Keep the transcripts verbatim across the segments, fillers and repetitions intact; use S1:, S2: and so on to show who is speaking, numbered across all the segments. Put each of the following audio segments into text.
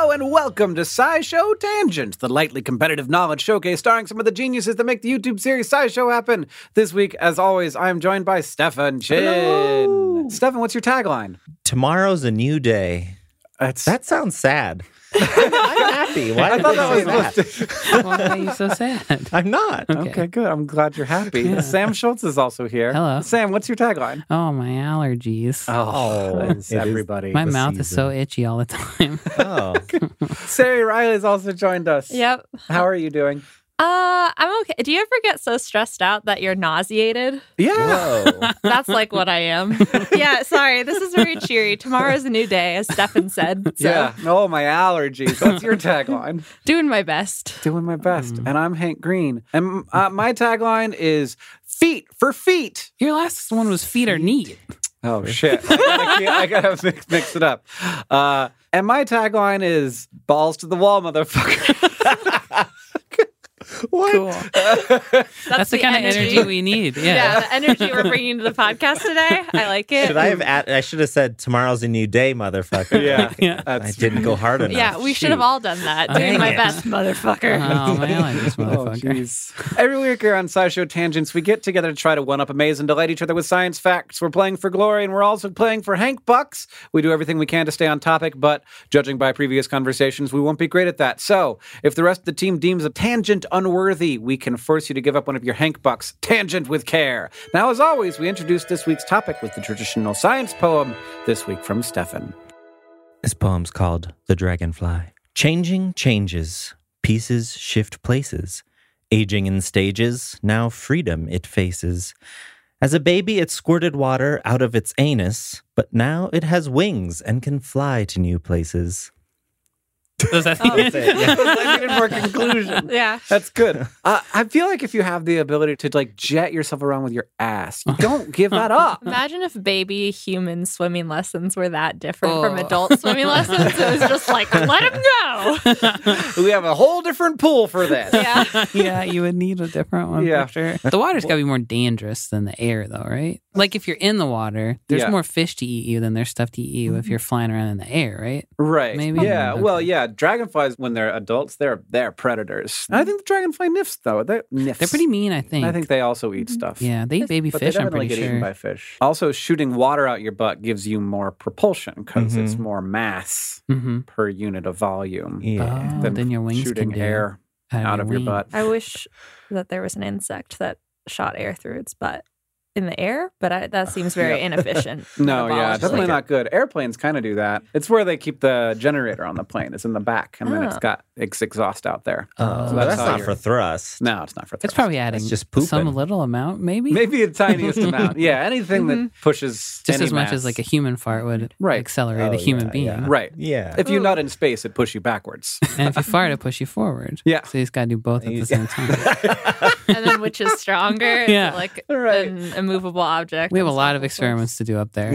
S1: Hello and welcome to SciShow Tangent, the lightly competitive knowledge showcase starring some of the geniuses that make the YouTube series SciShow happen. This week, as always, I am joined by Stefan Chin. Hello. Stefan, what's your tagline?
S2: Tomorrow's a new day.
S1: That's...
S2: That sounds sad. I'm, I'm happy. Why
S1: I thought that was
S2: that?
S1: that?
S3: Why are you so sad?
S2: I'm not.
S3: Okay.
S1: Okay, good. I'm glad you're happy.
S3: Yeah.
S1: Sam Schultz is also here.
S3: Hello.
S1: Sam, what's your tagline?
S3: Oh, my allergies.
S1: Oh, it's
S2: it is
S1: everybody.
S3: my
S2: the
S3: mouth is so
S2: season.
S3: itchy all the time.
S2: Oh.
S1: Sari Riley's also joined us.
S4: Yep.
S1: How are you doing?
S4: Uh, I'm okay. Do you ever get so stressed out that you're nauseated?
S1: Yeah.
S2: Whoa.
S4: That's like what I am. Yeah, sorry. This is very cheery. Tomorrow's a new day, as Stefan said. So
S1: Yeah. Oh, my allergies. That's your tagline.
S4: doing my best.
S1: Doing my best. And I'm Hank Green. And uh, my tagline is feet for feet.
S3: Your last one was feet are neat.
S1: Oh, shit. I gotta, I gotta mix, mix it up. Uh, and my tagline is balls to the wall, motherfucker.
S2: What?
S3: Cool.
S4: That's,
S3: That's the, kind of energy we need. Yeah.
S4: Yeah, the energy we're bringing to the podcast today. I like it.
S2: Should I have? At, I should have said tomorrow's a new day, motherfucker.
S1: Yeah.
S3: Yeah.
S2: I
S1: That's,
S2: didn't go hard enough.
S4: Yeah, we should have
S2: Shoot.
S4: all done that.
S3: Oh,
S4: Doing
S2: dang
S4: my
S2: it.
S4: best, motherfucker.
S3: Oh, my allergies,
S1: Oh,
S3: motherfucker.
S1: jeez. Every week here on SciShow Tangents, we get together to try to one-up, amaze, and delight each other with science facts. We're playing for glory, and we're also playing for Hank Bucks. We do everything we can to stay on topic, but judging by previous conversations, we won't be great at that. So, if the rest of the team deems a tangent unworthy, we can force you to give up one of your Hank Bucks. Tangent with care. Now, as always, we introduce this week's topic with the traditional science poem, this week from Stefan.
S2: This poem's called The Dragonfly. Changing changes, pieces shift places. Aging in stages, now freedom it faces. As a baby, it squirted water out of its anus, but now it has wings and can fly to new places.
S3: Does that
S4: Oh.
S2: That's it, yeah.
S1: I needed more conclusion.
S4: Yeah.
S1: That's good. Uh, I feel like if you have the ability to like jet yourself around with your ass, you don't give that up.
S4: Imagine if baby human swimming lessons were that different from
S3: Oh.
S4: adult swimming lessons. It was just like, let him go.
S1: We have a whole different pool for this.
S4: Yeah.
S3: Yeah, you would need a different one
S1: Yeah.
S3: for sure. The water's got to be more dangerous than the air, though, right? Like if you're in the water, there's
S1: Yeah.
S3: more fish to eat you than there's stuff to eat you if you're flying around in the air, right?
S1: Right.
S3: Maybe?
S1: Yeah.
S3: Okay.
S1: Well, yeah. Dragonflies, when they're adults, they're they're predators. And I think the dragonfly nymphs, though, they're nymphs.
S3: They're pretty mean, I think.
S1: I think they also eat stuff.
S3: Yeah, they eat baby
S1: But
S3: fish,
S1: they
S3: I'm
S1: definitely
S3: pretty
S1: get eaten
S3: sure.
S1: by fish. Also, shooting water out your butt gives you more propulsion because it's
S2: Mhm.
S1: more mass
S3: Mm-hmm.
S1: per unit of volume
S2: Yeah.
S3: Oh,
S1: than
S3: then your wings
S1: shooting
S3: can do
S1: air
S3: out,
S1: out of your
S3: wing.
S1: butt.
S4: I wish that there was an insect that shot air through its butt in the air, but I, that seems very
S1: Yeah.
S4: inefficient.
S1: No, yeah,
S4: metabolically.
S1: definitely not good. Airplanes kind of do that. It's where they keep the generator on the plane. It's in the back, and then it's
S4: Oh.
S1: got it's exhaust out there.
S2: Oh,
S1: So
S2: that's,
S1: that's how
S2: not
S1: you're-
S2: for thrust.
S1: No, it's not for
S3: It's
S1: thrust.
S3: probably adding
S2: just pooping.
S3: some little amount, maybe?
S1: maybe the tiniest amount. Yeah, anything that pushes
S3: Just
S1: any
S3: as much
S1: mass.
S3: as like a human fart would
S1: Right.
S3: accelerate
S2: Oh,
S3: a human
S2: yeah,
S3: being.
S2: yeah.
S1: right.
S2: Yeah.
S1: If you nut in space, it pushes you backwards.
S3: And if you fart, it push you forward.
S1: Yeah.
S3: So he's got to do both at the
S2: Yeah.
S3: same time.
S4: And then which is stronger? Is
S3: Yeah.
S4: it like
S1: Right.
S4: an immovable object?
S3: We have a
S4: and
S3: lot
S4: stuff
S3: of
S4: like
S3: experiments to do up there.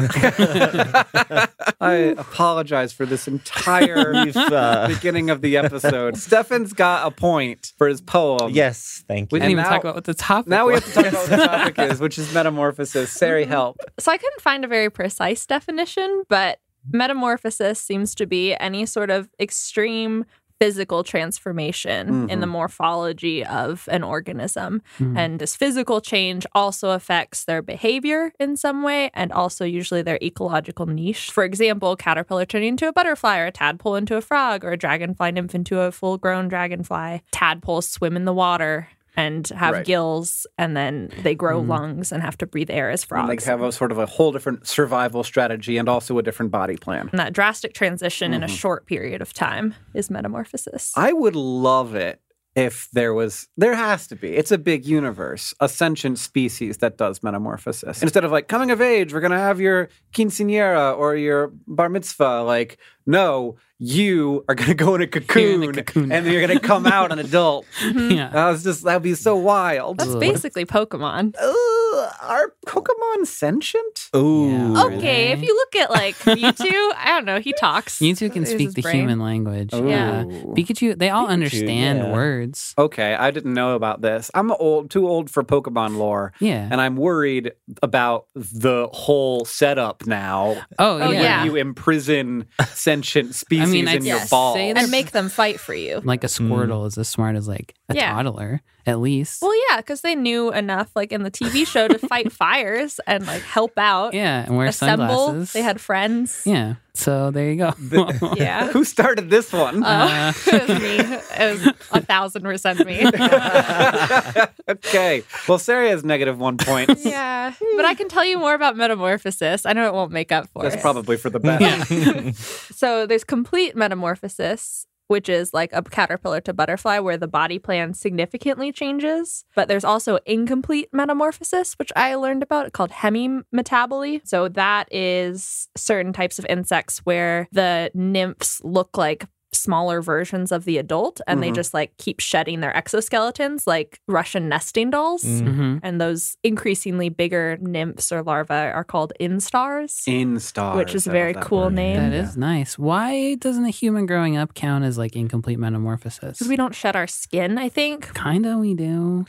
S1: I apologize for this entire
S2: We've, uh,
S1: beginning of the episode. Stefan's got a point for his poem.
S2: yes, thank
S3: We
S2: you.
S3: didn't
S1: And
S3: even
S1: now-
S3: talk about what the topic
S1: Now we
S3: was.
S1: have to talk about what the topic is, which is metamorphosis. Sari, help.
S4: So I couldn't find a very precise definition, but metamorphosis seems to be any sort of extreme physical transformation in the morphology of an organism.
S3: Mhm.
S4: And this physical change also affects their behavior in some way and also usually their ecological niche. For example, caterpillar turning into a butterfly or a tadpole into a frog or a dragonfly nymph into a full-grown dragonfly. Tadpoles swim in the water and have
S1: Right.
S4: gills, and then they grow lungs and have to breathe air as
S1: And
S4: frogs.
S1: they have a sort of a whole different survival strategy and also a different body plan.
S4: And that drastic transition in a
S1: Mm-hmm.
S4: short period of time is metamorphosis.
S1: I would love it if there was, there has to be, it's a big universe, a sentient species that does metamorphosis. Instead of like coming of age, we're going to have your quinceañera or your bar mitzvah. Like, no, you are going to go in a cocoon,
S3: You're in a cocoon.
S1: and you're going to come out an adult.
S3: Yeah.
S1: That was just, that'd be so wild.
S4: That's basically Pokemon.
S1: Ugh, are Pokemon sentient?
S2: Ooh.
S3: Yeah.
S4: Okay, if you look at like Mewtwo, I don't know, he talks.
S3: You two can
S4: Use
S3: speak
S4: his
S3: the
S4: brain.
S3: human language.
S1: Ooh.
S3: Yeah. Pikachu, they all
S2: Pikachu,
S3: understand
S2: yeah.
S3: words.
S1: Okay, I didn't know about this. I'm old, too old for Pokemon lore.
S3: Yeah.
S1: And I'm worried about the whole setup now.
S3: Oh,
S4: Oh,
S3: yeah.
S1: Where
S4: yeah.
S1: you imprison sentient species
S3: I mean, I'd
S1: in your
S4: Yes.
S1: balls.
S3: say
S4: And make them fight for you.
S3: Like a Squirtle is as smart as like a
S4: Yeah.
S3: toddler, at least.
S4: Well, yeah, because they knew enough, like in the T V show, to fight fires and like help out.
S3: yeah, and wear
S4: Assemble.
S3: sunglasses.
S4: They had friends.
S3: Yeah, so there you go.
S4: Yeah.
S1: Who started this one?
S4: Uh, it was me. It was a thousand percent me.
S1: Okay. Well, Sarah has negative one point.
S4: Yeah. But I can tell you more about metamorphosis. I know it won't make up for
S1: That's
S4: it.
S1: probably for the best.
S4: So there's complete metamorphosis, which is like a caterpillar to butterfly where the body plan significantly changes. But there's also incomplete metamorphosis, which I learned about called hemimetaboly. So that is certain types of insects where the nymphs look like smaller versions of the adult and they
S1: Mhm.
S4: just like keep shedding their exoskeletons like Russian nesting dolls.
S3: hmm
S4: And those increasingly bigger nymphs or larvae are called instars.
S1: Instars.
S4: Which is a
S1: I love
S4: very
S1: that
S4: cool
S1: word.
S4: name.
S3: That is nice. Why doesn't a human growing up count as like incomplete metamorphosis?
S4: Because we don't shed our skin, I think.
S3: Kinda we do.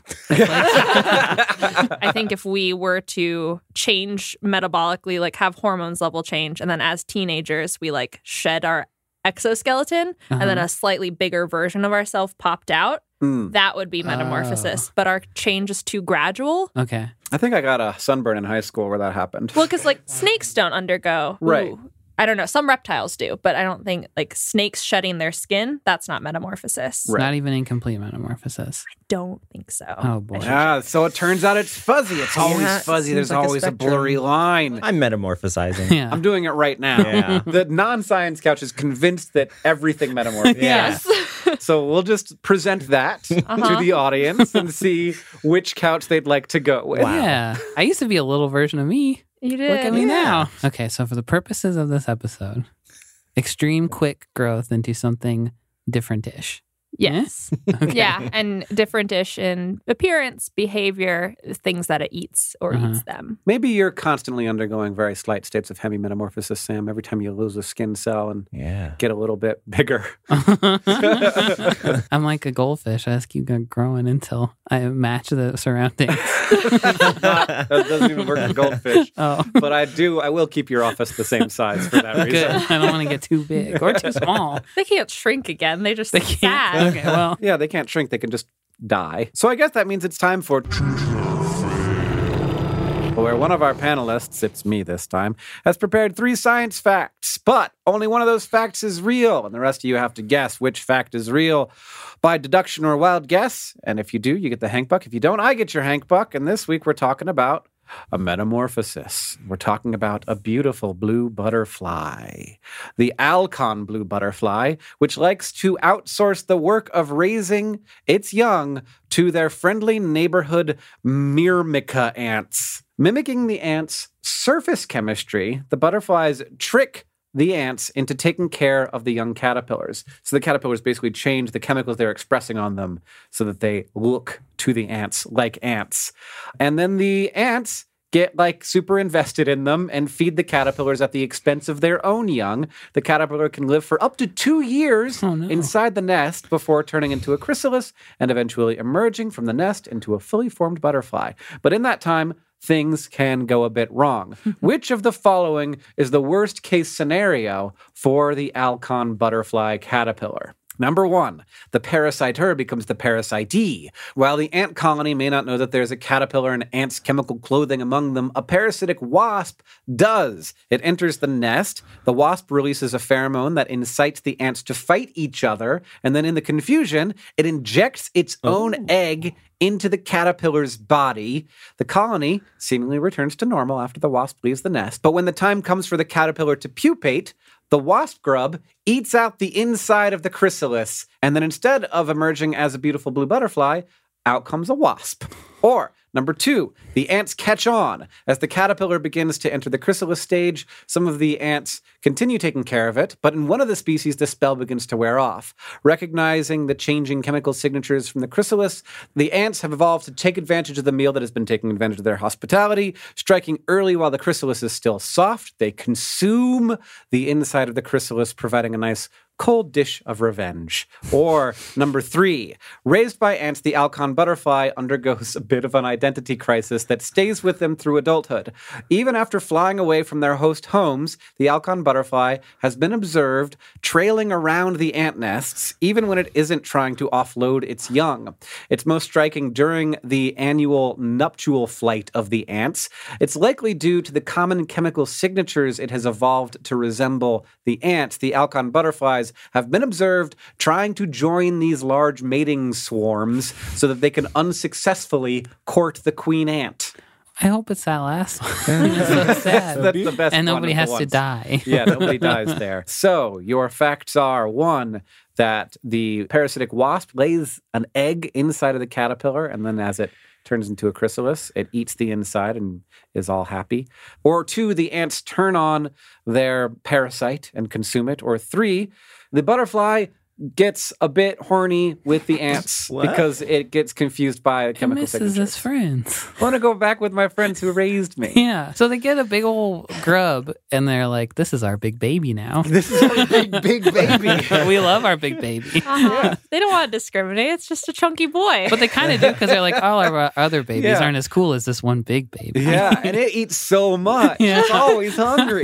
S4: I think if we were to change metabolically, like have hormones level change, and then as teenagers, we like shed our exoskeleton and then
S3: Uh-huh.
S4: a slightly bigger version of ourselves popped out,
S1: Mm.
S4: that would be metamorphosis.
S3: Oh.
S4: But our change is too gradual.
S3: Okay.
S1: I think I got a sunburn in high school where that happened.
S4: Well, because like snakes don't undergo.
S1: Right.
S4: Ooh, I don't know. Some reptiles do, but I don't think like snakes shedding their skin, that's not metamorphosis.
S1: Right.
S3: Not even incomplete metamorphosis.
S4: Don't think so.
S3: Oh, boy.
S4: I should
S1: Yeah, so it turns out it's fuzzy. It's always
S2: Yeah,
S1: fuzzy.
S4: seems
S1: There's
S4: like a
S1: always a,
S4: spectrum.
S1: blurry line.
S2: I'm metamorphosizing.
S3: Yeah.
S1: I'm doing it right now.
S2: Yeah.
S1: The non-science couch is convinced that everything metamorphoses.
S2: Yeah.
S4: Yes.
S1: So we'll just present that to
S4: Uh-huh.
S1: the audience and see which couch they'd like to go with.
S2: Wow.
S3: Yeah. I used to be a little version of me.
S4: You did.
S3: Look at me
S2: Yeah.
S3: now. Okay, so for the purposes of this episode, extreme quick growth into something different-ish.
S4: Yes.
S3: Okay.
S4: Yeah, and different-ish in appearance, behavior, things that it eats or
S3: Uh-huh.
S4: eats them.
S1: Maybe you're constantly undergoing very slight states of hemimetamorphosis, Sam, every time you lose a skin cell and
S2: Yeah.
S1: get a little bit bigger.
S3: I'm like a goldfish. I just keep growing until I match the surroundings.
S1: that doesn't even work for goldfish.
S3: Oh,
S1: But I do, I will keep your office the same size for that
S3: good.
S1: reason.
S3: I don't want to get too big or too small.
S4: They can't shrink again. They just
S3: They
S4: sad.
S3: can't. Okay, well,
S1: Yeah, they can't shrink, they can just die. So I guess that means it's time for where one of our panelists, it's me this time, has prepared three science facts, but only one of those facts is real, and the rest of you have to guess which fact is real by deduction or wild guess. And if you do, you get the Hank Buck. If you don't, I get your Hank Buck. And this week we're talking about a metamorphosis. We're talking about a beautiful blue butterfly, the Alcon blue butterfly, which likes to outsource the work of raising its young to their friendly neighborhood Myrmica ants. Mimicking the ants' surface chemistry, the butterflies trick the ants into taking care of the young caterpillars. So the caterpillars basically change the chemicals they're expressing on them so that they look to the ants like ants. And then the ants get like super invested in them and feed the caterpillars at the expense of their own young. The caterpillar can live for up to two years
S3: Oh, no.
S1: inside the nest before turning into a chrysalis and eventually emerging from the nest into a fully formed butterfly. But in that time, things can go a bit wrong. Which of the following is the worst case scenario for the Alcon butterfly caterpillar? Number one, the parasiter becomes the parasitee. While the ant colony may not know that there's a caterpillar and ant's chemical clothing among them, a parasitic wasp does. It enters the nest. The wasp releases a pheromone that incites the ants to fight each other, and then in the confusion, it injects its own egg into the caterpillar's body. The colony seemingly returns to normal after the wasp leaves the nest. But when the time comes for the caterpillar to pupate, the wasp grub eats out the inside of the chrysalis, and then instead of emerging as a beautiful blue butterfly, out comes a wasp. Or, number two, the ants catch on. As the caterpillar begins to enter the chrysalis stage, some of the ants continue taking care of it, but in one of the species, the spell begins to wear off. Recognizing the changing chemical signatures from the chrysalis, the ants have evolved to take advantage of the meal that has been taking advantage of their hospitality. Striking early while the chrysalis is still soft, they consume the inside of the chrysalis, providing a nice cold dish of revenge. Or number three, raised by ants, the Alcon butterfly undergoes a bit of an identity crisis that stays with them through adulthood. Even after flying away from their host homes, the Alcon butterfly has been observed trailing around the ant nests, even when it isn't trying to offload its young. It's most striking during the annual nuptial flight of the ants. It's likely due to the common chemical signatures it has evolved to resemble the ants. The Alcon butterflies have been observed trying to join these large mating swarms so that they can unsuccessfully court the queen ant.
S3: I hope it's that last one. It's so sad.
S1: That's the best
S3: And
S1: one
S3: nobody
S1: of the
S3: has to
S1: ones.
S3: die.
S1: Yeah, nobody dies there. So your facts are, one, that the parasitic wasp lays an egg inside of the caterpillar, and then as it turns into a chrysalis, it eats the inside and is all happy. Or two, the ants turn on their parasite and consume it. Or three, the butterfly gets a bit horny with the ants
S2: What?
S1: because it gets confused by
S3: He
S1: chemical
S3: misses
S1: signatures.
S3: his friends.
S1: I want to go back with my friends who raised me.
S3: Yeah. So they get a big old grub and they're like, this is our big baby now.
S1: This is a big, big baby.
S3: We love our big baby.
S4: Uh-huh. They don't want to discriminate. It's just a chunky boy.
S3: But they kind of do because they're like, all our other babies
S1: Yeah.
S3: aren't as cool as this one big baby.
S1: Yeah, and it eats so much.
S3: Yeah.
S1: It's always hungry.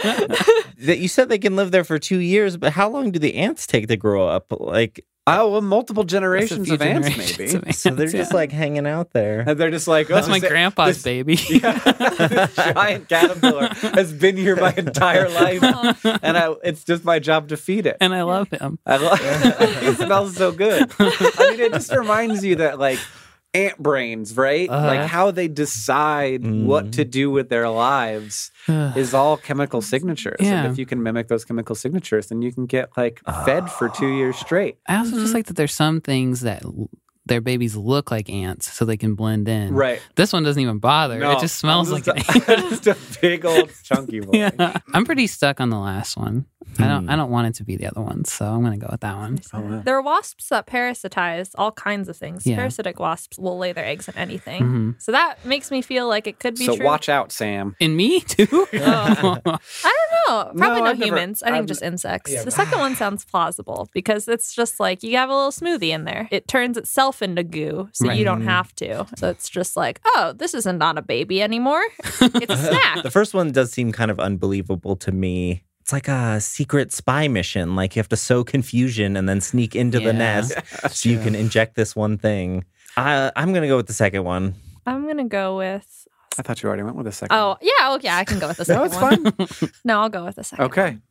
S2: That you said they can live there for two years, but how long do the ants take to grow up? Like,
S1: Oh, well, multiple
S3: That's a
S1: generations
S3: few
S1: of ants,
S3: generations
S1: maybe.
S3: of ants,
S2: so they're just
S3: yeah.
S2: like hanging out there.
S1: And they're just like, oh,
S3: That's my
S1: this-
S3: grandpa's
S1: this-
S3: baby.
S1: Yeah, this giant caterpillar has been here my entire life, and I, it's just my job to feed it.
S3: And I love him.
S1: I love it. Smells so good. I mean, it just reminds you that, like, ant brains, right?
S3: Uh-huh.
S1: Like how they decide
S2: Mm.
S1: what to do with their lives is all chemical signatures.
S3: Yeah.
S1: And if you can mimic those chemical signatures, then you can get like fed for two years straight.
S3: I also
S1: Mm-hmm.
S3: just like that there's some things that l- their babies look like ants so they can blend in.
S1: Right.
S3: This one doesn't even bother.
S1: No,
S3: it just smells
S1: I'm
S3: like
S1: just
S3: an
S1: a,
S3: ant.
S1: just a big old chunky boy.
S3: Yeah. I'm pretty stuck on the last one. I don't
S2: Hmm.
S3: I don't want it to be the other one, so I'm gonna go with that one.
S1: Oh, wow.
S4: There are wasps that parasitize all kinds of things.
S3: Yeah.
S4: Parasitic wasps will lay their eggs in anything.
S3: Mhm.
S4: So that makes me feel like it could be
S1: So
S4: true.
S1: watch out, Sam.
S3: And me too.
S4: Oh. I don't know. Probably
S1: No,
S4: no,
S1: I've never-
S4: humans. I think
S1: I've-
S4: just insects.
S1: yeah.
S4: The second one sounds plausible because it's just like you have a little smoothie in there. It turns itself into goo, so
S3: Right.
S4: you don't have to. So it's just like, oh, this isn't not a baby anymore. It's a snack.
S2: The first one does seem kind of unbelievable to me. It's like a secret spy mission. Like you have to sow confusion and then sneak into
S3: Yeah.
S2: the nest so you can inject this one thing. I, I'm going to go with the second one.
S4: I'm gonna go with.
S1: I thought you already went with the second.
S4: Oh yeah, oh yeah, I can go with the
S1: No,
S4: second
S1: it's
S4: one.
S1: fine.
S4: No, I'll go with the second.
S1: Okay.
S4: one.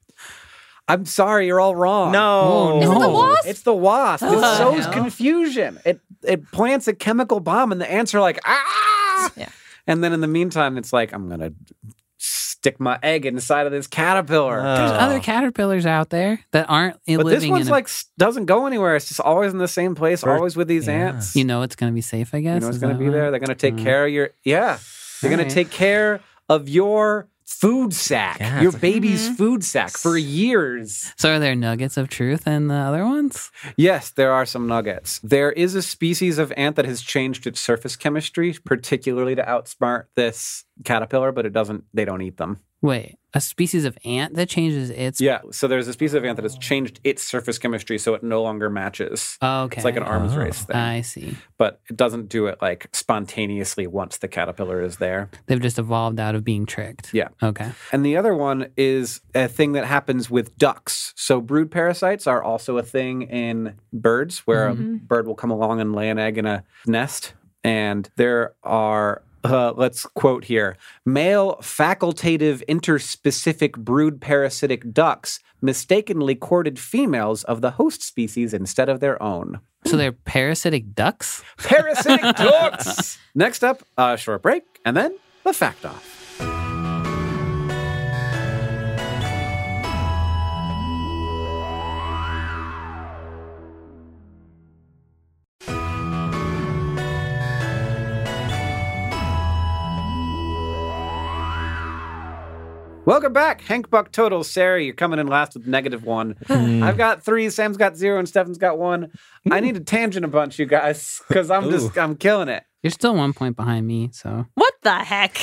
S1: I'm sorry, you're all wrong.
S2: No.
S3: Is it the
S4: No. wasp?
S1: It's the wasp. It
S3: Oh,
S1: sows
S3: hell.
S1: confusion. It it plants a chemical bomb, and the ants are like, ah!
S4: Yeah.
S1: And then in the meantime, it's like, I'm going to stick my egg inside of this caterpillar.
S3: There's
S2: Oh.
S3: other caterpillars out there that aren't
S1: but
S3: living
S1: this one's
S3: in a,
S1: like s- doesn't go anywhere. It's just always in the same place,
S2: For-
S1: always with these
S2: yeah.
S1: ants.
S3: you know it's gonna be safe, I guess.
S1: You know it's
S3: Is
S1: going to
S3: that
S1: be
S3: why?
S1: there. They're going to take
S3: Mm.
S1: care of your yeah. They're going
S3: Alright.
S1: to take care of your food sack,
S2: Yeah,
S1: your
S2: it's like-
S1: baby's
S4: Mhm.
S1: food sack for years.
S3: So are there nuggets of truth in the other ones?
S1: Yes, there are some nuggets. There is a species of ant that has changed its surface chemistry, particularly to outsmart this caterpillar, but it doesn't. They don't eat them.
S3: Wait, a species of ant that changes its
S1: Yeah, so there's a species of ant that has changed its surface chemistry so it no longer matches.
S3: Oh, okay.
S1: It's like an arms
S2: Oh.
S1: race thing,
S3: I see.
S1: but it doesn't do it like spontaneously once the caterpillar is there.
S3: They've just evolved out of being tricked.
S1: Yeah.
S3: Okay.
S1: And the other one is a thing that happens with ducks. So brood parasites are also a thing in birds where
S4: Mhm.
S1: a bird will come along and lay an egg in a nest. And there are, uh, let's quote here, male facultative interspecific brood parasitic ducks mistakenly courted females of the host species instead of their own.
S3: So they're parasitic ducks?
S1: Parasitic ducks! Next up, a short break, and then the fact off. Welcome back, Hank Buck Total. Sarah, you're coming in last with negative one. I've got three, Sam's got zero, and Stefan's got one. I need to tangent a bunch, you guys, because I'm just, I'm killing it.
S3: You're still one point behind me, so.
S4: What the heck?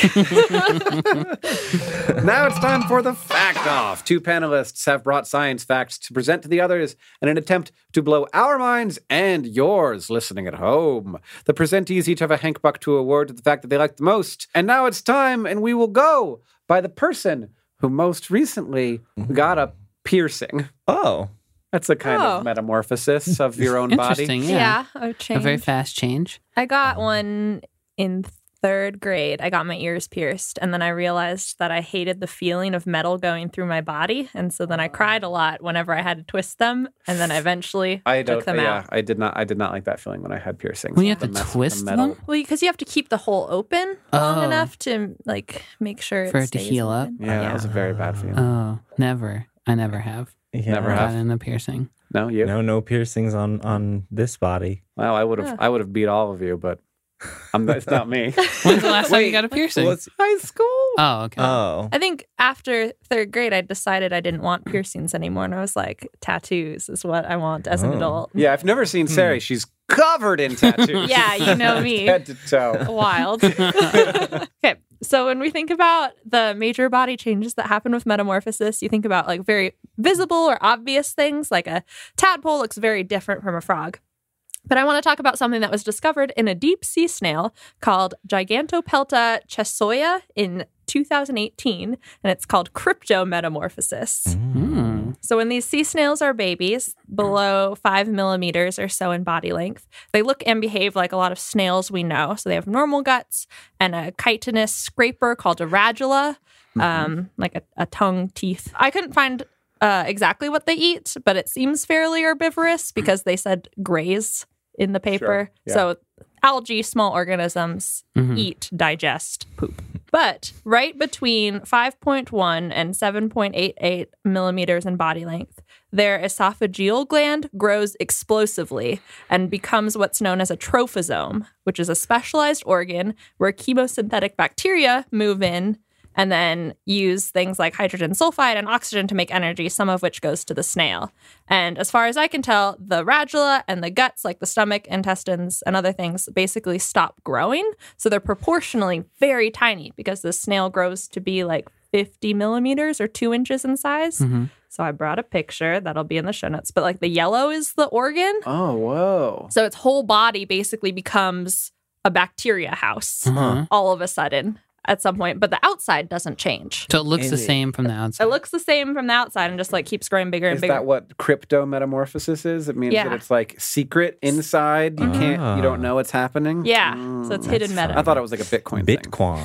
S1: Now it's time for the Fact Off. Two panelists have brought science facts to present to the others in an attempt to blow our minds and yours listening at home. The presentees each have a Hank Buck to award to the fact that they like the most. And now it's time, and we will go by the person who most recently got a piercing.
S2: Oh.
S1: That's a kind
S4: Oh.
S1: of metamorphosis of your own body.
S3: Interesting,
S4: yeah,
S3: yeah.
S4: a
S3: A
S4: change.
S3: very fast change.
S4: I got one in third grade. I got my ears pierced, and then I realized that I hated the feeling of metal going through my body, and so then I cried a lot whenever I had to twist them, and then I eventually
S1: I
S4: took
S1: don't.
S4: them
S1: yeah,
S4: out.
S1: I did not. I did not like that feeling when I had piercings.
S3: When you have
S1: The
S3: to
S1: mess with the
S3: twist
S1: metal.
S3: them?
S4: Well, because you have to keep the hole open long
S3: Oh.
S4: enough to like make sure
S3: For
S4: it
S3: it to
S4: stays
S3: heal up?
S4: open.
S1: Yeah, that was a very bad feeling.
S3: Oh, never. I never have.
S2: Yeah.
S1: Never have.
S3: Gotten a piercing.
S1: no, you.
S2: No, no piercings on on this body.
S1: Well, I would have.
S4: Yeah.
S1: I would have beat all of you, but I'm, it's not me.
S3: When's the last time you
S2: Wait,
S3: got a piercing?
S2: What's-
S1: High school.
S3: Oh, okay.
S2: oh.
S4: I think after third grade, I decided I didn't want piercings anymore, and I was like, tattoos is what I want as an
S2: Oh.
S4: adult.
S1: Yeah, I've never seen Sari. She's covered in tattoos.
S4: Yeah, you know me.
S1: Head to toe.
S4: Wild. Okay, so when we think about the major body changes that happen with metamorphosis, you think about like very visible or obvious things, like a tadpole looks very different from a frog. But I want to talk about something that was discovered in a deep sea snail called Gigantopelta chessoia in two thousand eighteen, and it's called cryptometamorphosis.
S3: Hmm.
S4: So when these sea snails are babies, below five millimeters or so in body length, they look and behave like a lot of snails we know. So they have normal guts and a chitinous scraper called a radula, um, like a, a tongue, teeth. I couldn't find uh, exactly what they eat, but it seems fairly herbivorous because they said graze in the paper.
S1: Sure, yeah.
S4: So algae, small organisms,
S3: Mhm.
S4: eat, digest, poop. But right between five point one and seven point eight eight millimeters in body length, their esophageal gland grows explosively and becomes what's known as a trophosome, which is a specialized organ where chemosynthetic bacteria move in and then use things like hydrogen sulfide and oxygen to make energy, some of which goes to the snail. And as far as I can tell, the radula and the guts, like the stomach, intestines, and other things, basically stop growing. So they're proportionally very tiny because the snail grows to be like fifty millimeters or two inches in size.
S3: Mhm.
S4: So I brought a picture that'll be in the show notes. But like the yellow is the organ.
S1: Oh, whoa.
S4: So its whole body basically becomes a bacteria house
S3: Uh-huh.
S4: all of a sudden at some point, but the outside doesn't change.
S3: So it looks the
S2: Is it-
S3: same from the outside.
S4: It looks the same from the outside and just like keeps growing bigger and
S1: Is
S4: bigger.
S1: that what cryptometamorphosis is? It means
S4: Yeah.
S1: that it's like secret inside. You can't. You don't
S2: Ah.
S1: know what's happening.
S4: Yeah,
S1: Mm,
S4: so it's
S1: that's
S4: hidden
S1: fun.
S4: meta.
S1: I thought it was like a Bitcoin thing.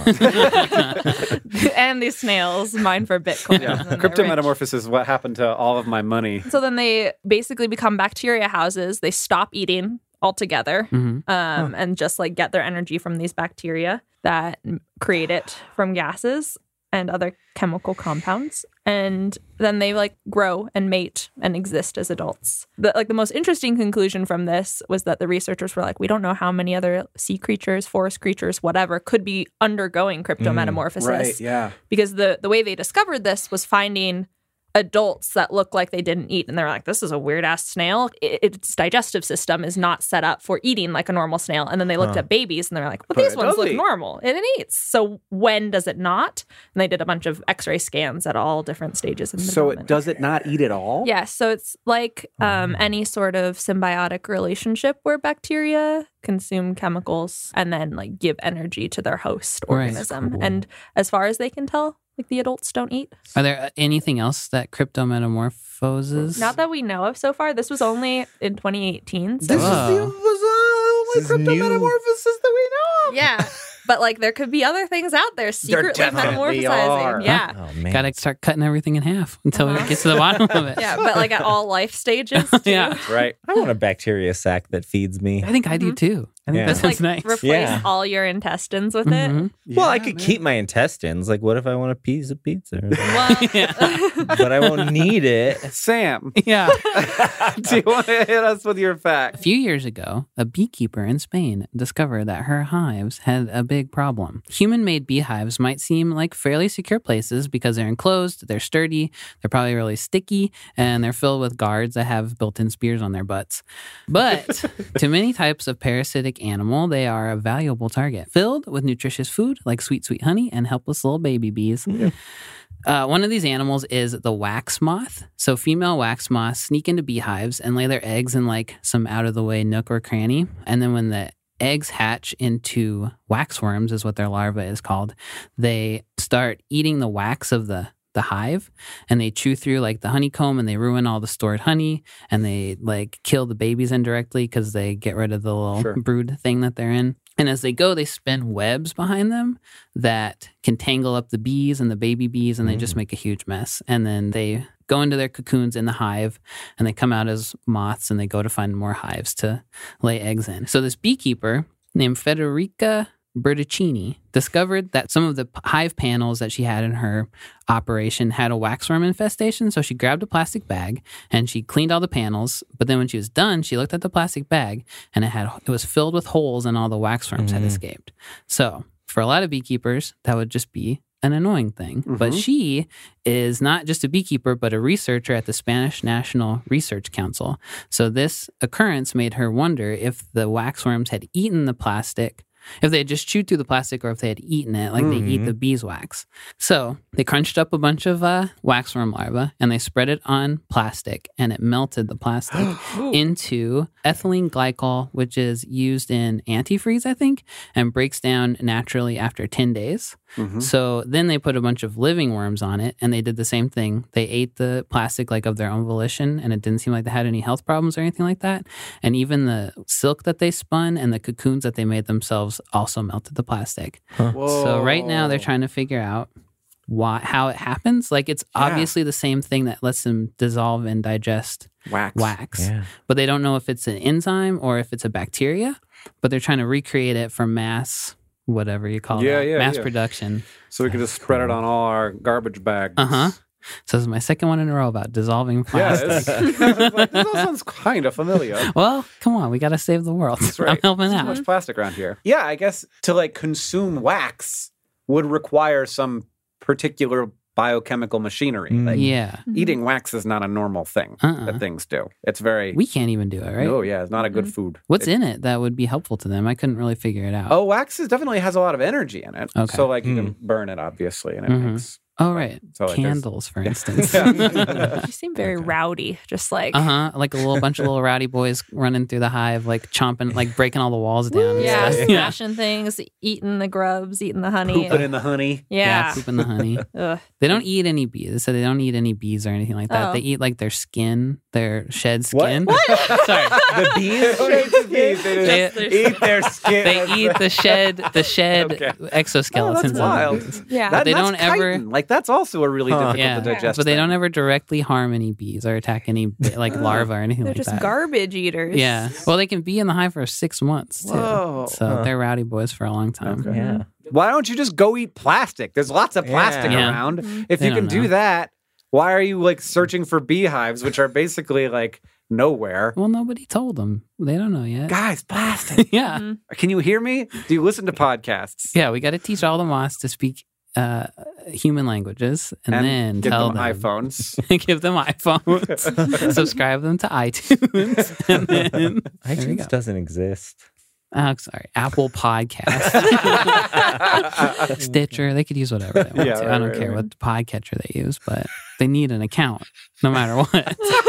S2: Bitcoin.
S4: And these snails mine for Bitcoin.
S1: Yeah,
S4: and then they're rich.
S1: cryptometamorphosis is what happened to all of my money.
S4: So then they basically become bacteria houses. They stop eating altogether
S3: Mhm.
S4: um, and just like get their energy from these bacteria that m- create it from gases and other chemical compounds. And then they like grow and mate and exist as adults. The, like the most interesting conclusion from this was that the researchers were like, we don't know how many other sea creatures, forest creatures, whatever, could be undergoing cryptometamorphosis.
S1: Right. Yeah.
S4: Because the the way they discovered this was finding adults that look like they didn't eat, and they're like, this is a weird ass snail. I- its digestive system is not set up for eating like a normal snail. And then they looked
S2: Huh.
S4: at babies and they're like, well,
S1: But
S4: these
S1: it
S4: ones
S1: does
S4: look
S1: eat.
S4: normal and it eats, so when does it not? And they did a bunch of x-ray scans at all different stages in the
S1: So it
S4: development.
S1: does it not eat at all?
S4: Yeah, so it's like um, any sort of symbiotic relationship where bacteria consume chemicals and then like give energy to their host
S3: Right.
S4: organism.
S2: Cool.
S4: And as far as they can tell, like the adults don't eat.
S3: Are there uh, anything else that cryptometamorphoses?
S4: Not that we know of so far. This was only in twenty eighteen. So
S1: This
S3: Wow.
S1: is the was, uh,
S2: This is
S1: only
S2: new.
S1: cryptometamorphosis that we know of.
S4: yeah, but like there could be other things out there secretly
S1: definitely
S4: metamorphosizing.
S1: are.
S4: Yeah.
S2: Oh man.
S3: Gotta start cutting everything in half until
S4: Uh-huh.
S3: we get to the bottom of it.
S4: Yeah, but like at all life stages. Too.
S3: Yeah.
S1: Right.
S2: I want a bacteria sac that feeds me.
S3: I think I do too. I think
S2: Yeah.
S3: that
S4: Just like
S3: sounds nice.
S4: replace
S2: Yeah.
S4: all your intestines with it.
S3: Mhm.
S2: Well, I
S1: Yeah,
S2: could
S1: man.
S2: keep my intestines. Like, what if I want a piece of pizza?
S4: Well,
S2: But I won't need it.
S1: Sam,
S3: Yeah.
S1: do you want to hit us with your
S3: A
S1: fact?
S3: few years ago, a beekeeper in Spain discovered that her hives had a big problem. Human-made beehives might seem like fairly secure places because they're enclosed, they're sturdy, they're probably really sticky, and they're filled with guards that have built-in spears on their butts. But to many types of parasitic domestic animal, they are a valuable target, filled with nutritious food like sweet, sweet honey and helpless little baby bees. Uh, one of these animals is the wax moth. So female wax moths sneak into beehives and lay their eggs in like some out-of-the-way nook or cranny. And then when the eggs hatch into waxworms, is what their larva is called, they start eating the wax of the the hive, and they chew through like the honeycomb, and they ruin all the stored honey, and they like kill the babies indirectly because they get rid of the little
S1: Sure.
S3: brood thing that they're in. And as they go, they spin webs behind them that can tangle up the bees and the baby bees, and they just make a huge mess. And then they go into their cocoons in the hive, and they come out as moths, and they go to find more hives to lay eggs in. So this beekeeper named Federica Bertuccini discovered that some of the p- hive panels that she had in her operation had a waxworm infestation. So she grabbed a plastic bag and she cleaned all the panels. But then when she was done, she looked at the plastic bag and it had it was filled with holes, and all the waxworms had escaped. So for a lot of beekeepers, that would just be an annoying thing. But she is not just a beekeeper, but a researcher at the Spanish National Research Council. So this occurrence made her wonder if the waxworms had eaten the plastic, if they had just chewed through the plastic, or if they had eaten it like they eat the beeswax. So they crunched up a bunch of uh, waxworm larvae and they spread it on plastic, and it melted the plastic into ethylene glycol, which is used in antifreeze, I think, and breaks down naturally after ten days. So then they put a bunch of living worms on it, and they did the same thing. They ate the plastic like of their own volition, and it didn't seem like they had any health problems or anything like that. And even the silk that they spun and the cocoons that they made themselves also melted the plastic. So right now they're trying to figure out why, how it happens. Like it's obviously the same thing that lets them dissolve and digest
S1: Wax.
S3: wax,
S2: Yeah.
S3: but they don't know if it's an enzyme or if it's a bacteria. But they're trying to recreate it for mass, whatever you call
S1: Yeah,
S3: it,
S1: yeah,
S3: mass
S1: yeah.
S3: production.
S1: So we can just spread it on all our garbage bags.
S3: Uh huh. So this is my second one in a row about dissolving
S1: Yeah,
S3: plastic.
S1: it's, like, this all sounds kind of familiar.
S3: Well, come on, we got to save the world.
S1: That's right.
S3: I'm helping
S1: There's
S3: out.
S1: too much plastic around here. Yeah, I guess to like consume wax would require some particular biochemical machinery. Like
S3: Yeah,
S1: eating wax is not a normal thing
S3: Uh-uh.
S1: that things do. It's very
S3: we can't even do it, right?
S1: no, yeah, it's not a good food.
S3: What's
S1: It-
S3: in it that would be helpful to them? I couldn't really figure it out.
S1: Oh, wax is definitely has a lot of energy in it.
S3: Okay.
S1: So like you can burn it obviously, and it
S3: Mhm.
S1: makes
S3: Oh, right.
S1: So, like, there's-
S3: Candles, for instance.
S4: You seem very rowdy, just like
S3: Uh huh. Like a little bunch of little rowdy boys running through the hive, like chomping, like breaking all the walls down. and
S4: yeah,
S3: stuff.
S4: smashing things, eating the grubs, eating the honey.
S1: pooping in the honey.
S3: Yeah,
S4: yeah.
S3: pooping the honey.
S4: Ugh.
S3: They don't eat any bees. So they don't eat any bees or anything like that.
S4: Oh.
S3: They eat like their skin, their shed
S1: What?
S3: skin. Sorry.
S1: The bees don't eat the bees. They
S3: They-
S1: just eat their skin.
S3: They eat the shed, the shed
S1: Okay.
S3: exoskeletons.
S1: Oh, that's
S3: of the
S1: wild.
S3: bees.
S4: Yeah.
S1: That,
S3: they
S1: that's
S3: don't ever-
S1: chitin. Like that's also a really
S2: Huh.
S1: difficult
S3: Yeah,
S1: to digest.
S3: but they don't
S1: thing.
S3: ever directly harm any bees or attack any like larvae or anything
S4: They're
S3: like
S4: just
S3: that.
S4: garbage eaters.
S3: Yeah. Well, they can be in the hive for six months too.
S1: Whoa.
S3: So
S2: Huh.
S3: they're rowdy boys for a long time.
S1: Okay.
S2: Yeah.
S1: Why don't you just go eat plastic? There's lots of plastic
S3: Yeah.
S1: around.
S4: Mm-hmm.
S1: If
S3: They
S1: you can
S3: don't know.
S1: do that, why are you like searching for beehives, which are basically like nowhere?
S3: Well, nobody told them. They don't know yet.
S1: Guys, plastic.
S3: yeah.
S4: Mm-hmm.
S1: Can you hear me? Do you listen to podcasts?
S3: Yeah. We got to teach all the moths to speak uh, human languages and, then
S1: give
S3: tell
S1: them,
S3: them,
S1: iPhones.
S3: give them iPhones, subscribe them to iTunes, and then there we go.
S2: iTunes doesn't exist.
S3: Oh, sorry, Apple Podcast, Stitcher. They could use whatever they want
S1: Yeah,
S3: to.
S1: right,
S3: I don't
S1: right,
S3: care
S1: right.
S3: what podcatcher they use, but they need an account no matter what.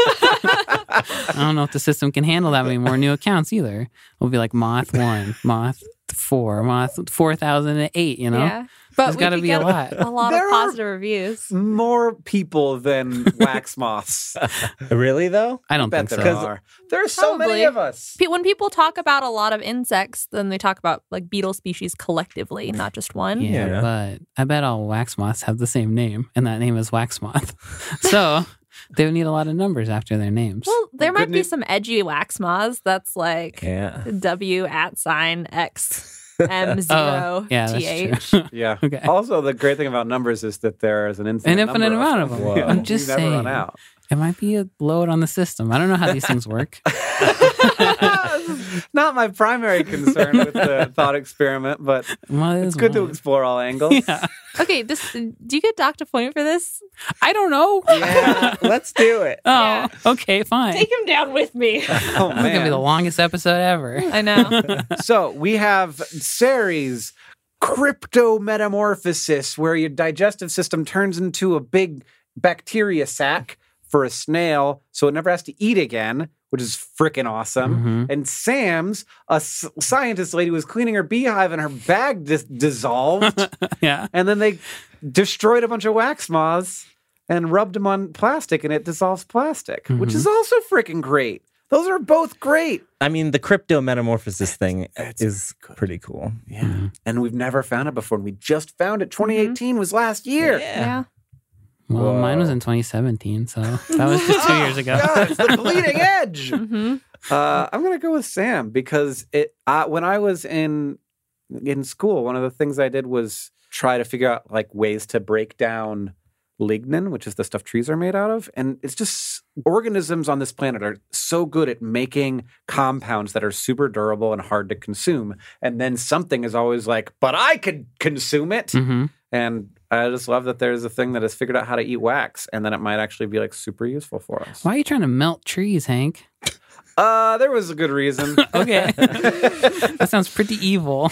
S3: I don't know if the system can handle that many more new accounts either. It'll be like Moth One, Moth Four, Moth Four Thousand Eight. You know,
S4: Yeah. But
S3: there's
S4: we
S3: got to
S4: could
S3: be a
S4: get
S3: lot.
S4: A lot
S1: There
S4: of
S1: are-
S4: positive reviews.
S1: More people than wax moths.
S2: Really though?
S3: I don't
S1: Bet
S3: think
S1: there
S3: so.
S1: are. There's so many
S4: Probably.
S1: of us.
S4: Pe- When people talk about a lot of insects, then they talk about like beetle species collectively, not just one.
S3: Yeah,
S2: Yeah.
S3: but I bet all wax moths have the same name, and that name is wax moth. So they would need a lot of numbers after their names.
S4: Well, there might
S1: Good
S4: be
S1: ne-
S4: some edgy wax moths that's like
S2: Yeah.
S4: W at sign X M zero
S3: Oh, yeah,
S4: T
S3: that's
S4: H.
S3: true.
S1: Yeah.
S3: Okay.
S1: Also, the great thing about numbers is that there is an infinite,
S3: An infinite
S1: number
S3: amount of them.
S2: Whoa.
S3: I'm just
S1: you never
S3: saying.
S1: run out.
S3: It might be a load on the system. I don't know how these things work.
S1: Not my primary concern with the thought experiment, but
S3: Well, it
S1: it's
S3: is
S1: good to
S3: mine.
S1: explore all angles.
S3: Yeah.
S4: Okay, this do you get docked a point for this?
S3: I don't know.
S1: Yeah, let's do it.
S3: Oh,
S4: Yeah.
S3: okay, fine.
S4: Take him down with me.
S1: Oh,
S3: This is gonna be
S1: man.
S3: the longest episode ever.
S4: I know.
S1: So we have Ceres crypto metamorphosis, where your digestive system turns into a big bacteria sac for a snail, so it never has to eat again, which is freaking awesome.
S3: Mhm.
S1: And Sam's a s- scientist lady was cleaning her beehive, and her bag dis- dissolved,
S3: Yeah.
S1: and then they destroyed a bunch of wax moths and rubbed them on plastic, and it dissolves plastic, which is also freaking great. Those are both great.
S2: I mean, the crypto metamorphosis thing
S1: It's
S2: is pretty cool.
S1: Yeah. And we've never found it before. And we just found it. twenty eighteen was last year.
S4: Yeah.
S3: Well, mine was
S1: Whoa.
S3: in twenty seventeen, so that was just two years ago.
S1: God, it's the bleeding edge.
S4: hmm
S1: Uh, I'm gonna go with Sam because it. Uh, when I was in in school, one of the things I did was try to figure out like ways to break down lignin, which is the stuff trees are made out of, and it's just organisms on this planet are so good at making compounds that are super durable and hard to consume. And then something is always like, "But I could consume it,"
S3: hmm
S1: and I just love that there's a thing that has figured out how to eat wax, and then it might actually be like super useful for us.
S3: Why are you trying to melt trees, Hank?
S1: Uh, there was a good reason.
S3: Okay. That sounds pretty evil.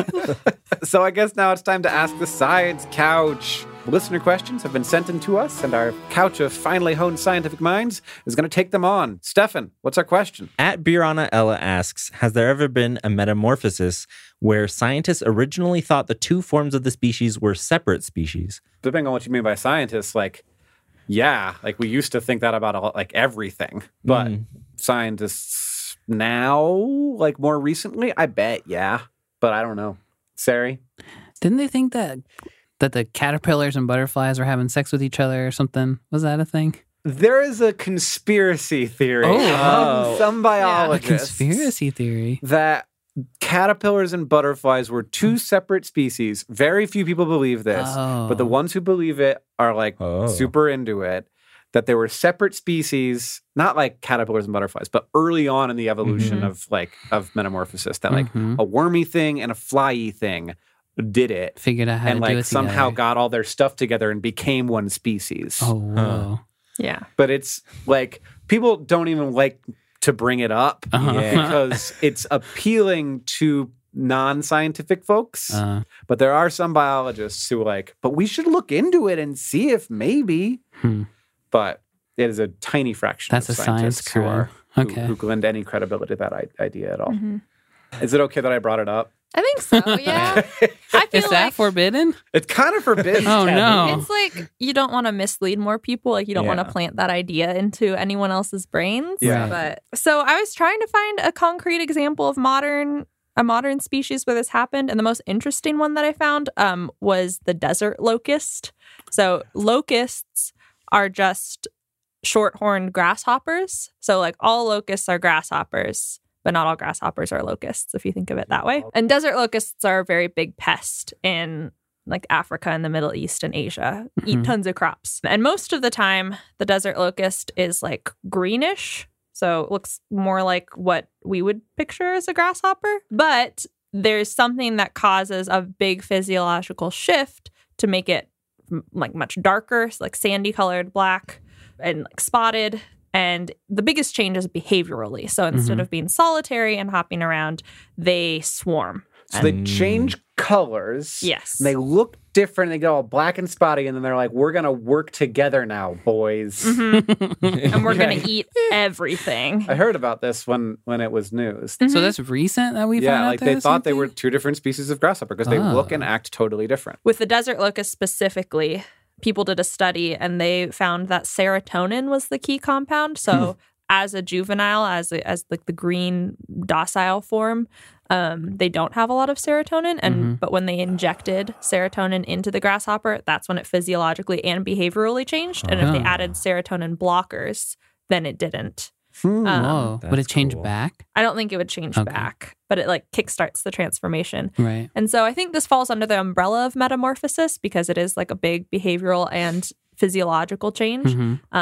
S1: So I guess now it's time to ask the science couch. Listener questions have been sent in to us, and our couch of finely honed scientific minds is going to take them on. Stefan, what's our question?
S2: At Birana Ella asks, has there ever been a metamorphosis where scientists originally thought the two forms of the species were separate species?
S1: Depending on what you mean by scientists, like, yeah, like we used to think that about all- like everything, but
S2: Mhm.
S1: scientists now, like more recently, I bet, yeah, but I don't know. Sari?
S3: Didn't they think that that the caterpillars and butterflies were having sex with each other or something? Was that a thing?
S1: There is a conspiracy theory
S3: Oh.
S1: among some
S3: A
S1: biologists
S3: conspiracy theory.
S1: that caterpillars and butterflies were two separate species. Very few people believe this,
S3: Oh.
S1: but the ones who believe it are like
S2: Oh.
S1: super into it. That there were separate species, not like caterpillars and butterflies, but early on in the evolution
S2: Mhm.
S1: of like of metamorphosis, that like
S3: Mhm.
S1: a wormy thing and a flyy thing did it,
S3: Figured out how
S1: and
S3: to do
S1: like
S3: it
S1: somehow
S3: together.
S1: got all their stuff together and became one species.
S3: Oh, whoa.
S4: Yeah.
S1: But it's like people don't even like to bring it up
S3: Uh-huh.
S1: because it's appealing to non-scientific folks.
S3: Uh,
S1: But there are some biologists who are like, but we should look into it and see if maybe.
S3: Hmm.
S1: But it is a tiny fraction
S3: That's
S1: of
S3: a science
S1: scientists who
S3: crime.
S1: are who,
S3: Okay.
S1: who lend any credibility to that I- idea at all.
S4: Mhm.
S1: Is it okay that I brought it up?
S4: I think so. Yeah. I feel
S3: Is that
S4: like
S3: forbidden?
S1: It's kind of forbidden.
S3: Oh, no.
S4: it's like you don't want to mislead more people. Like you don't want
S1: Yeah.
S4: to plant that idea into anyone else's brains.
S1: Yeah.
S4: But so I was trying to find a concrete example of modern a modern species where this happened, and the most interesting one that I found um, was the desert locust. So locusts are just short-horned grasshoppers. So like all locusts are grasshoppers, but not all grasshoppers are locusts, if you think of it that way. And desert locusts are a very big pest in like Africa and the Middle East and Asia, eat
S3: Mhm.
S4: tons of crops. And most of the time, the desert locust is like greenish. So it looks more like what we would picture as a grasshopper. But there's something that causes a big physiological shift to make it m- like much darker, so like sandy colored black and like spotted. And the biggest change is behaviorally. So instead
S3: Mhm.
S4: of being solitary and hopping around, they swarm.
S1: So they
S2: Mm.
S1: change colors.
S4: Yes.
S1: And they look different. They get all black and spotty, and then they're like, "We're gonna work together now, boys."
S4: Mhm. And we're
S1: Yeah.
S4: going to eat everything.
S1: I heard about this when when it was news.
S3: So that's recent that we found
S1: Yeah,
S3: out
S1: like
S3: there
S1: they
S3: was
S1: thought they were
S3: something?
S1: two different species of grasshopper because they
S3: Oh.
S1: look and act totally different.
S4: With the desert locust specifically, people did a study and they found that serotonin was the key compound. So as a juvenile, as a, as like the green docile form, um, they don't have a lot of serotonin. And
S3: Mhm.
S4: but when they injected serotonin into the grasshopper, that's when it physiologically and behaviorally changed. And if they
S3: Oh.
S4: added serotonin blockers, then it didn't.
S1: Hmm.
S4: Um,
S3: Whoa. Would it
S2: that's
S3: change
S2: cool.
S3: back?
S4: I don't think it would change
S3: Okay.
S4: back, but it like kickstarts the transformation.
S3: Right.
S4: And so I think this falls under the umbrella of metamorphosis because it is like a big behavioral and physiological change.
S3: Mhm.
S4: Um, and it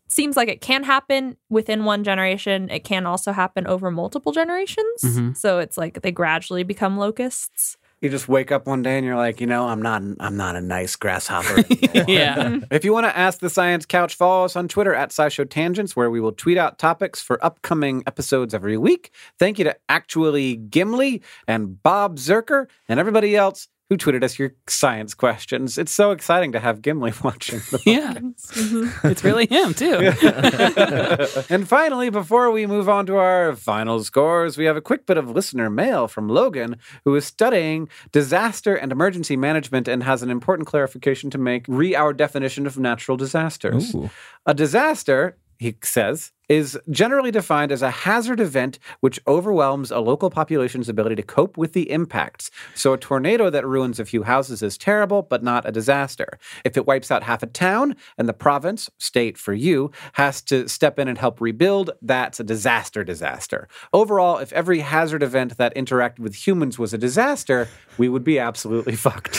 S4: seems like it can happen within one generation. It can also happen over multiple generations.
S3: Mhm.
S4: So it's like they gradually become locusts.
S1: You just wake up one day and you're like, you know, I'm not, I'm not a nice grasshopper anymore.
S3: Yeah.
S1: If you want to ask the Science Couch, follow us on Twitter at SciShow Tangents, where we will tweet out topics for upcoming episodes every week. Thank you to Actually Gimli and Bob Zerker and everybody else who tweeted us your science questions. It's so exciting to have Gimli watching the
S3: Yeah. It's really him, too.
S1: And finally, before we move on to our final scores, we have a quick bit of listener mail from Logan, who is studying disaster and emergency management and has an important clarification to make re our definition of natural disasters.
S2: Ooh.
S1: A disaster, he says, is generally defined as a hazard event which overwhelms a local population's ability to cope with the impacts. So a tornado that ruins a few houses is terrible, but not a disaster. If it wipes out half a town and the province, state for you, has to step in and help rebuild, that's a disaster disaster. Overall, if every hazard event that interacted with humans was a disaster, we would be absolutely fucked.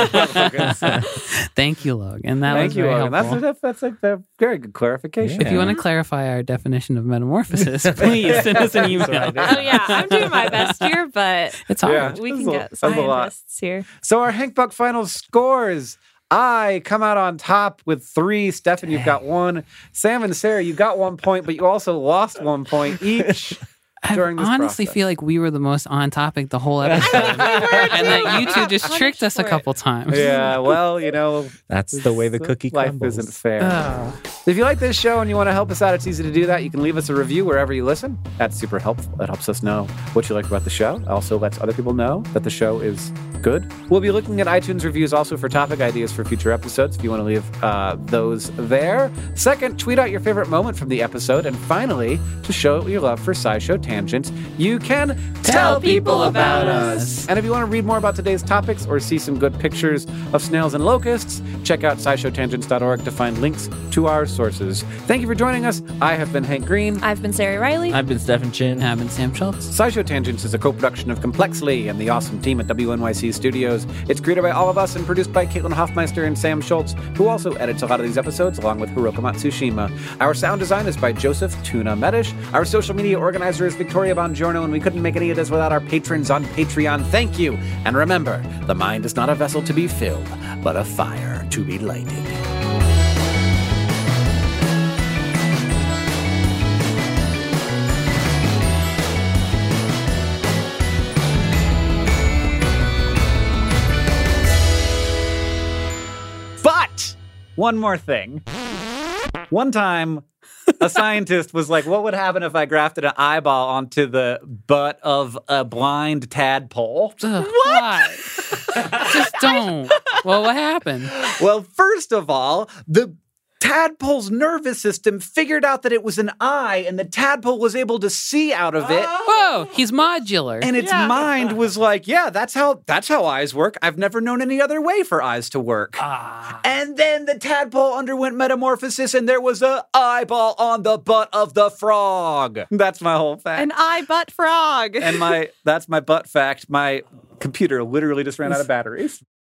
S3: Thank you, Logan. That
S1: Thank
S3: was
S1: you,
S3: very
S1: Logan.
S3: helpful.
S1: That's, that's, that's a, a very good clarification.
S3: If you want to clarify our definition of metamorphosis, please send us an email.
S4: Oh, yeah. I'm doing my best here, but
S3: It's hard.
S1: Yeah.
S4: we
S1: That's
S4: can
S1: a-
S4: get
S1: that's a lot.
S4: scientists here.
S1: So our Hank Buck final scores. I come out on top with three. Stefan, you've got one. Sam and Sarah, you got one point, but you also lost one point each
S3: I
S1: during this
S3: honestly
S1: process.
S3: feel like we were the most on topic the whole episode. and that you two just tricked us a couple times.
S1: Yeah, well, you know,
S2: That's the way the cookie
S1: life
S2: crumbles.
S1: isn't fair.
S3: Oh.
S1: If you like this show and you want to help us out, it's easy to do that. You can leave us a review wherever you listen. That's super helpful. That helps us know what you like about the show. Also lets other people know that the show is good. We'll be looking at iTunes reviews also for topic ideas for future episodes if you want to leave uh, those there. Second, tweet out your favorite moment from the episode. And finally, to show your love for SciShow Tangents, you can tell people about us. And if you want to read more about today's topics or see some good pictures of snails and locusts, check out sci show tangents dot org to find links to our sources. Thank you for joining us. I have been Hank Green.
S4: I've been Sarah Riley.
S2: I've been Stephen Chin.
S3: And I've been Sam Schultz.
S1: SciShow Tangents is a co-production of Complexly and the awesome team at W N Y C Studios. It's created by all of us and produced by Caitlin Hoffmeister and Sam Schultz, who also edits a lot of these episodes along with Hiroka Matsushima. Our sound design is by Joseph Tuna Medish. Our social media organizer is Victoria Bongiorno, and we couldn't make any of this without our patrons on Patreon. Thank you. And remember, the mind is not a vessel to be filled, but a fire to be lighted. But one more thing. One time, a scientist was like, what would happen if I grafted an eyeball onto the butt of a blind tadpole?
S3: Ugh, what? Just don't. Well, what happened?
S1: Well, first of all, the tadpole's nervous system figured out that it was an eye, and the tadpole was able to see out of it.
S3: Whoa, he's modular.
S1: And its mind was like, yeah, that's how that's how eyes work. I've never known any other way for eyes to work.
S3: Ah.
S1: And then the tadpole underwent metamorphosis, and there was a eyeball on the butt of the frog. That's my whole fact.
S4: An eye butt frog.
S1: and my that's my butt fact. My computer literally just ran out of batteries.